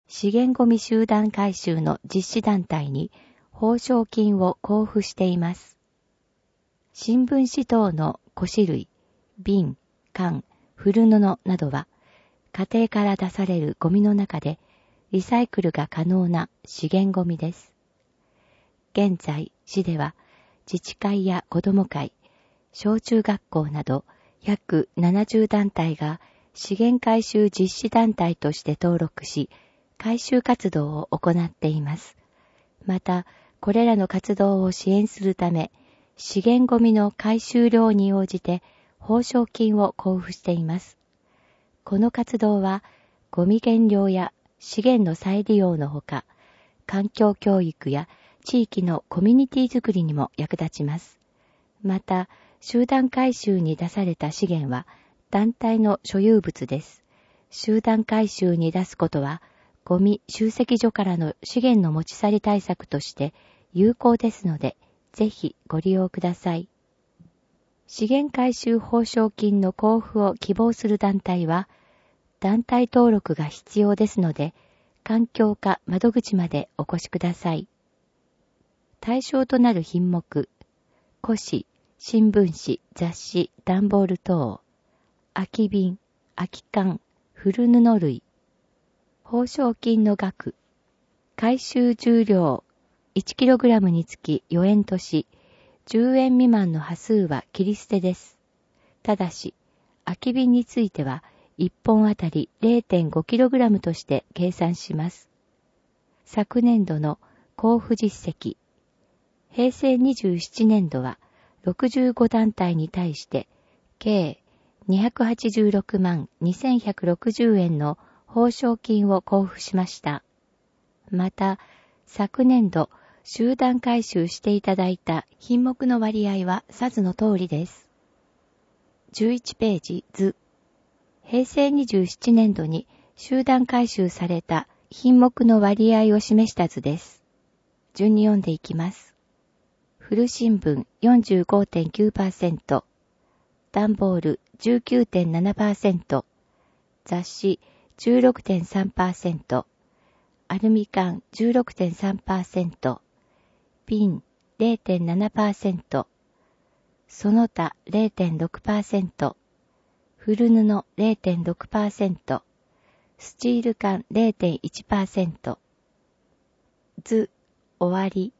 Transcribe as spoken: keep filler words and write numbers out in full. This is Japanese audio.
資源ごみ集団回収の実施団体に報奨金を交付しています。新聞紙等の古紙類、瓶、缶、古布などは、家庭から出されるゴミの中でリサイクルが可能な資源ゴミです。現在、市では自治会や子ども会、小中学校など約ななじゅう団体が資源回収実施団体として登録し、回収活動を行っています。また、これらの活動を支援するため、資源ゴミの回収量に応じて報奨金を交付しています。この活動は、ゴミ減量や資源の再利用のほか、環境教育や地域のコミュニティづくりにも役立ちます。また、集団回収に出された資源は団体の所有物です。集団回収に出すことは、ゴミ集積所からの資源の持ち去り対策として有効ですので、ぜひご利用ください。資源回収報奨金の交付を希望する団体は、団体登録が必要ですので、環境課窓口までお越しください。対象となる品目、古紙、新聞紙、雑誌、段ボール等、空き瓶、空き缶、古布類、報奨金の額、回収重量 いちキログラム につきよえんとし、じゅうえん未満の端数は切り捨てです。ただし、空き瓶についてはいっぽんあたり れいてんごキログラム として計算します。昨年度の交付実績、へいせいにじゅうななねん度はろくじゅうご団体に対して計にひゃくはちじゅうろくまんにせんひゃくろくじゅうえんの報奨金を交付しました。また、昨年度集団回収していただいた品目の割合はさずの通りです。じゅういちページ図。へいせいにじゅうななねん度に集団回収された品目の割合を示した図です。順に読んでいきます。古新聞 よんじゅうごてんきゅうパーセント、段ボール じゅうきゅうてんななパーセント、雑誌 じゅうろくてんさんパーセント、アルミ缶 じゅうろくてんさんパーセント、瓶 れいてんななパーセント、その他 れいてんろくパーセント、古布 れいてんろくパーセント、スチール缶 れいてんいちパーセント。図、終わり。